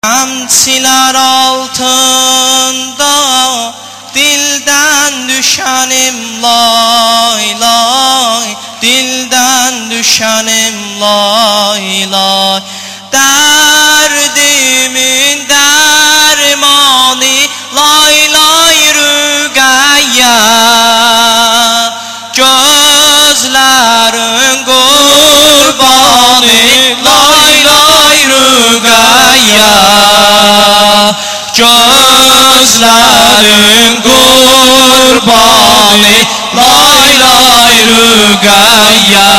Kamçılar altında dilden düşenim lay lay, dilden düşenim lay lay. Derdimin dermanı lay lay rügayya, gözlerin kurbanı lay lay rügayya, gözlerin kurbanı lay lay rügayya.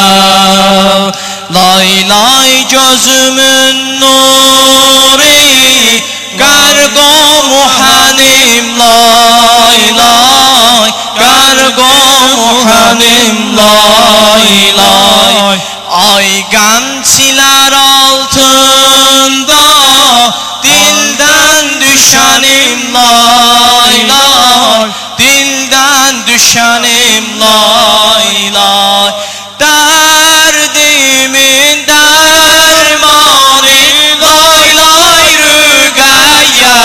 Lay lay gözümün nuri, gargo muhanim lay lay, gargo muhanim lay lay. Ay gamçiler altında dilden düşenim lay lay, dilden düşenim lay lay. Derdimin dermanı lay lay rügayya,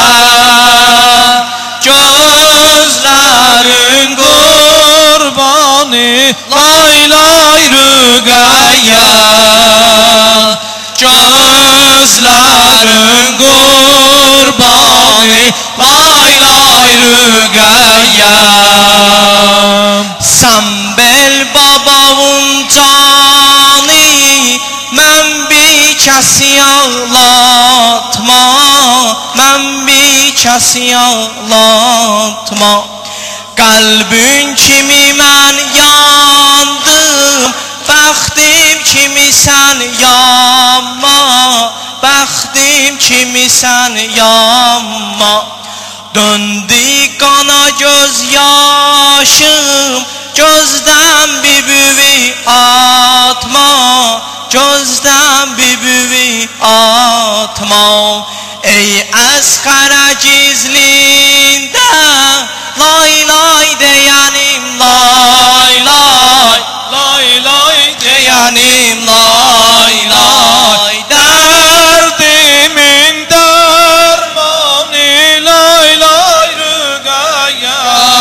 gözlerin kurbanı lay lay rügayya, gözlerin kurbanı lay lay rügayya. Sambel babamın canı, mən bir kəsi ağlatma, mən bir kəsi ağlatma. Kalbin kimi mən yandım, bəxtim kimi sən yanma, bəxtim kimi sən yanma. Döndü kana göz yaşım, gözden bir büvi atma, gözden bir büvi atma. Ey əskara gizlində lay lay deyenim lay lay, lay lay deyenim lay lay. Derdimin dermanı lay lay rügayya,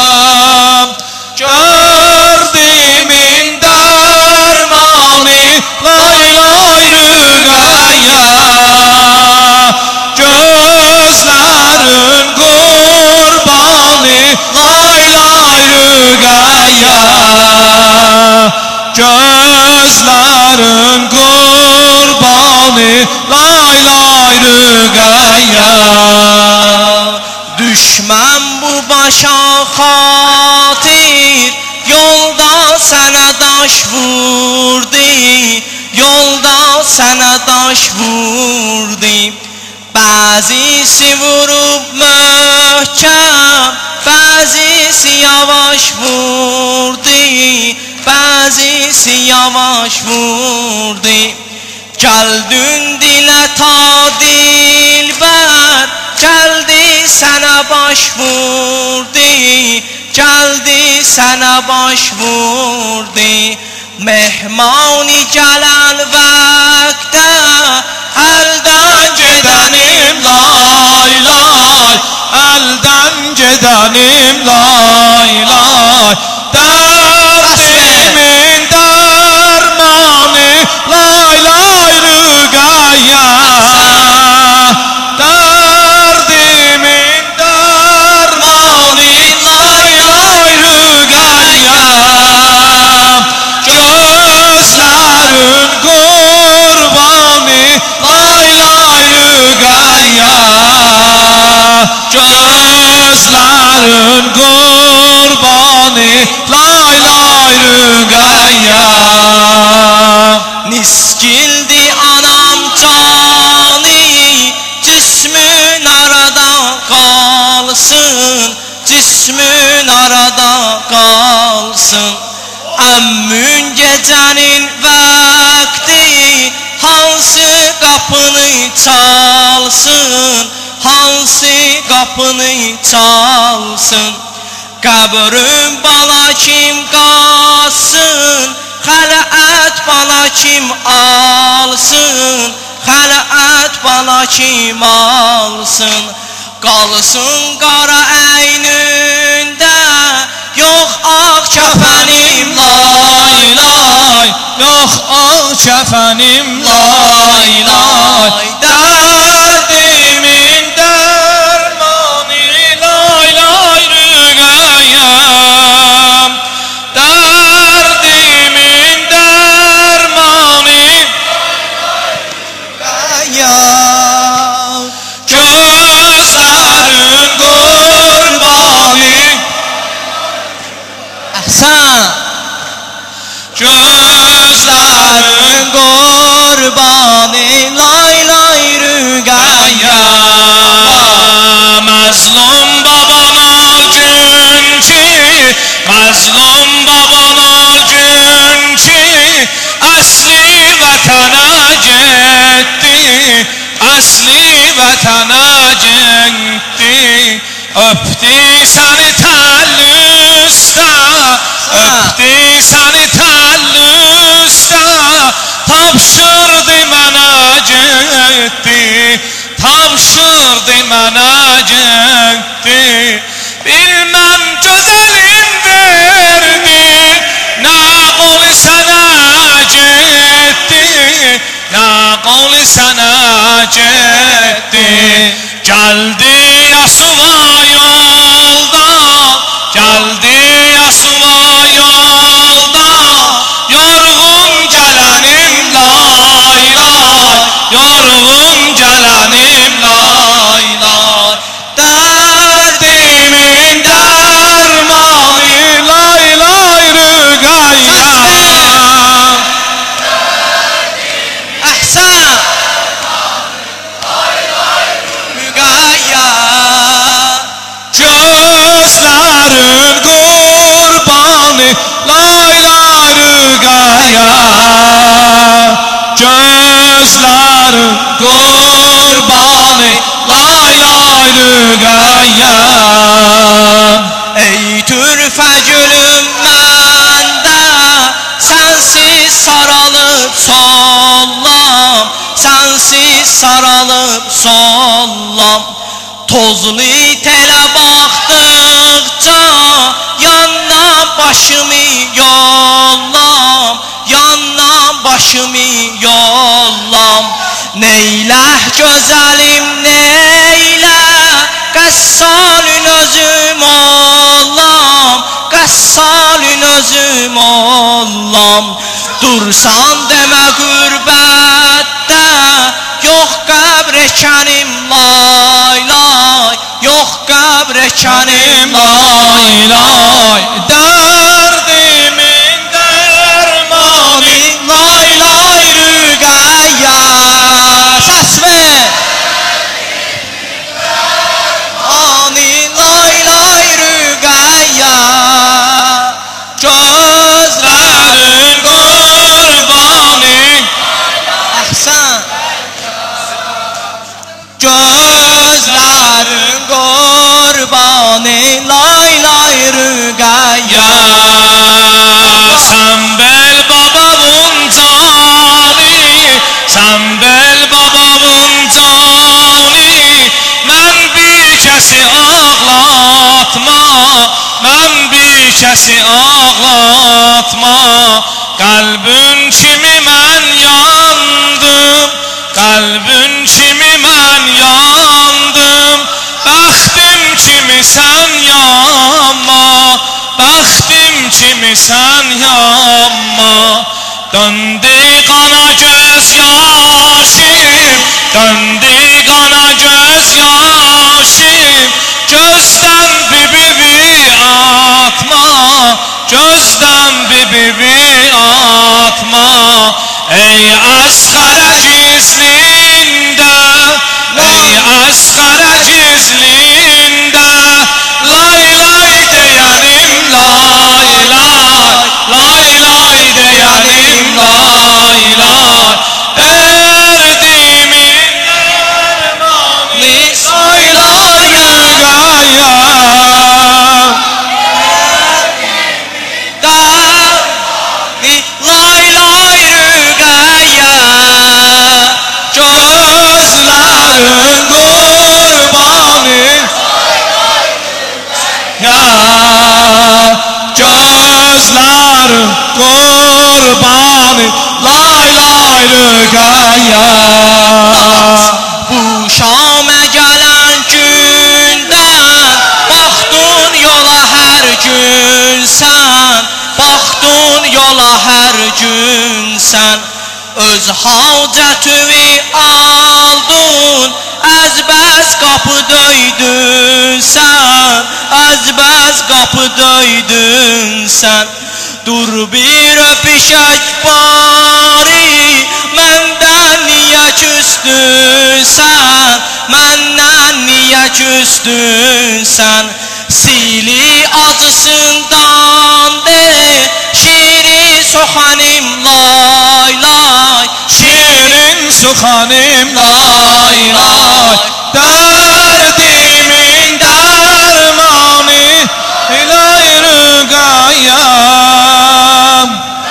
derdimin dermanı lay lay rügayya, gözlerin kurbanı lay lay rügayya, gözlerin kurbanı lay lay rügayya. Düşmem bu başa hatir, yolda sana taş vurdu, yolda sana taş vurdu. Bazısı vurup möhkem, bazısı yavaş vurdu, bazısı yavaş vurdu. Geldin dile ta dilber, geldi sana baş vurdu, geldi sana baş vurdu. Mehmani gelen vakte elden gidenim lay lay, elden gidenim lay lay. Derdimin dermanı lay lay rügayya, derdimin dermanı lay lay rügayya, gözlerin kurbanı lay lay rügayya, gözlerin kurbanı lay lay rügayya. Niskildi anam canı, cismin arada kalsın, cismin arada kalsın. Əmmün gecenin vakti, hansı kapını çalsın, hansı kapını çalsın. Kabrin bana kim kalsın, xələt bana kim alsın, xələt bana cana kim alsın? Qalsın qara əynində, yox ağ kəfənim, lay lay. Yox ağ kəfənim, lay lay. Dərdimin dərmanı, lay lay rüqəyyəm. Dərdimin dərmanı, rüqəyyəm. gözlərin qurbanı. Əhsən. Gözlərin qurbanı, lay lay rüqəyyəm. Məzlum babalar gün ki, məzlum babalar gün ki, əsli vətənə getdi, əsli vətənə getdi. Öpdü səni təllüstə, öpdü səni təllüstə, tapşırdı mənə getdi, tapşırdı mənə getdi. Bilməm gözəlim verdi, nə qol sənə getdi, nə qol sənə getdi. Gəldi Yasuva yolda, gəldi Yasuva yolda, yorğun gələnim, lay lay, yorğun gələnim, lay lay. Dərdimin dərmanı, lay lay rüqəyyəm. Əhsən. Rüqəyyəm. Gözlərin qurbanı, lay lay rüqəyyəm. Gözlərin qurbanı, lay lay rüqəyyəm. Ey türfə gülüm məndə, sənsiz saralıb sollam, sənsiz saralıb sollam. Tozlu telə baxdıqca, yandan başımı yollam, yandan başımı yollam. Neyləh gözəlim, neyləh, qəssalın özüm ollam, qəssalın özüm ollam. Dursan demə qürbətdə, yox qəbrəkənim, lay lay, yox qəbrəkənim, Lay lay, dərdimin dərmanı, lay lay rüqəyyəm. Səs ver. Ani lay lay rüqəyyəm. gözlərin qurbanı. Əhsən. Gözlərin qurbanı, lay lay rüqəyyəm. Sən bel babamın canı, sən bel babamın canı. Mən bir kəsi ağlatma, mən bir kəsi ağlatma. Qəlbin kimi mən yandım, qəlbin kimi mən yandım. Bəxtim kimi sən yanma, bəxtim kimi sən yanma. Döndü qana göz yaşım, döndü qana göz yaşım. Gözdən bir atma, gözdən bir atma. Ey əsxərə gizlində, ey əsxərə gizlində. Lay lay deyənim, lay lay, lay lay deyənim, lay lay. Dərdimin lay lay rüqayya. Bu Şamə gələn gündən baxdın yola hər gün sən, baxdın yola hər gün sən. Öz hacətini aldın, əzbəz qapı döydün sən, əzbəz qapı döydün sən. Dur bir öpüşək bari, məndən niyə küstün sən, məndən niyə küstün sən. Sili acısından de, şiiri soxanim lay lay, Şirin suxanim lay lay, dərdimin dərmanı lay rüqayyam.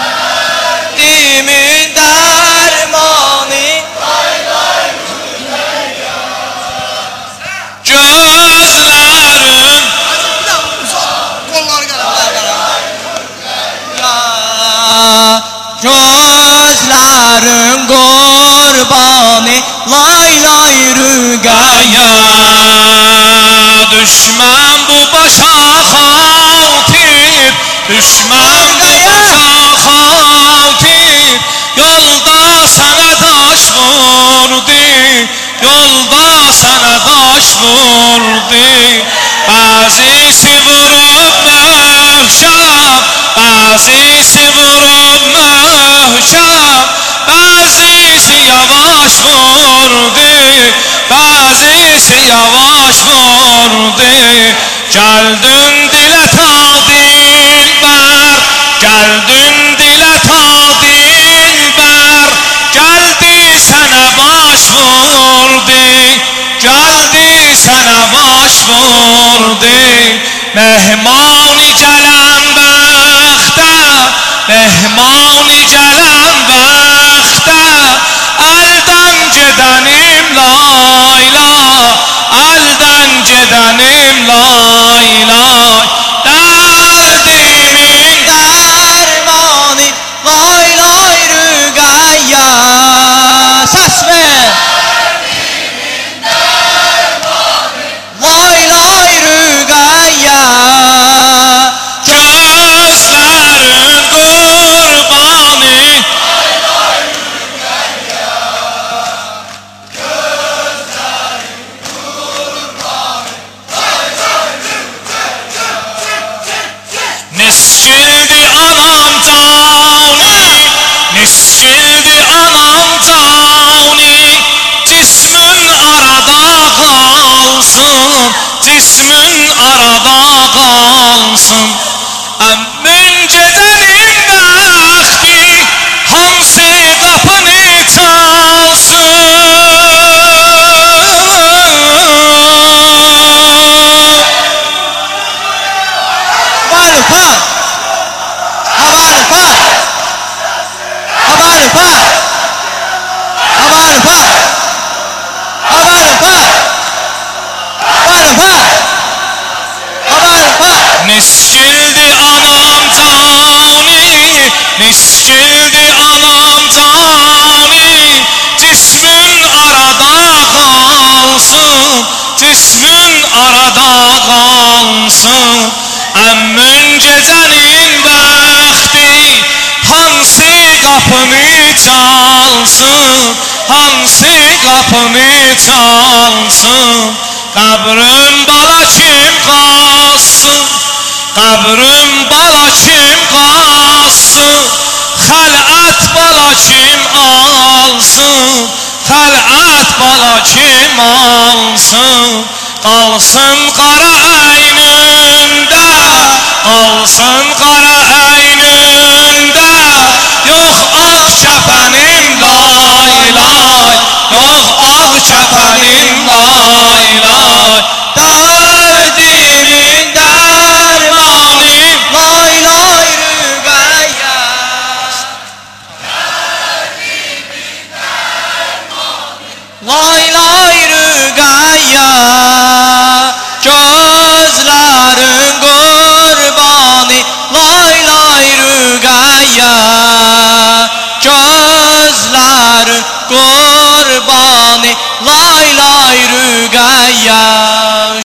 Dimin dərmanı Gözlərim gözlərin qurbanı lay lay rüqayya. Düşmən bu başa xatib, düşmən bu başa xatib, yolda sənə daş vurdu, yolda sənə daş vurdu. Bəzisi vurub möhkəm, bəzisi vurub möhkəm, bəzisi yavaş vurdu, bəzisi yavaş vurdu. Gəldin dilə ta dilbər, gəldin dilə ta dilbər, gəldi sənə baş vurdu, gəldi sənə baş vurdu. Mehmani gələn bəxtə, mehmani gələn bəxtə, əldən gedənim lay lay, əldən gedənim lay lay. Dərdimin dərmanı lay lay rüqayya. Səs ver. Lay lay rüqayya. gözlərin qurbanı Niskildi anam cani, niskildi anam cani, cismin arada qalsın, cismin arada qalsın. Əmmin gecənin bəxti hansı qapını çalsın. Havarpa. Havarpa. Havarpa. Havarpa. Havarpa. Havarpa. Havarpa. Niskildi anam cani, niskildi anam cani, cismin arada qalsın, cismin arada qalsın. Əmmin gecənin bəxti hansı qapını çalsın, hansı qapını çalsın. Qəbrim bala kim qassın, qəbrim bala kim qassın, xələt bala kim alsın, xələt bala kim alsın. Qalsın qara əynində, qalsın qara əynində, yox ağ kəfənim lay lay, yox ağ kəfənim lay lay. Dərdimin dərmanı Lay lay rüqayya. Lay lay rüqayya. Gözlərin qurbanı lay lay rügaya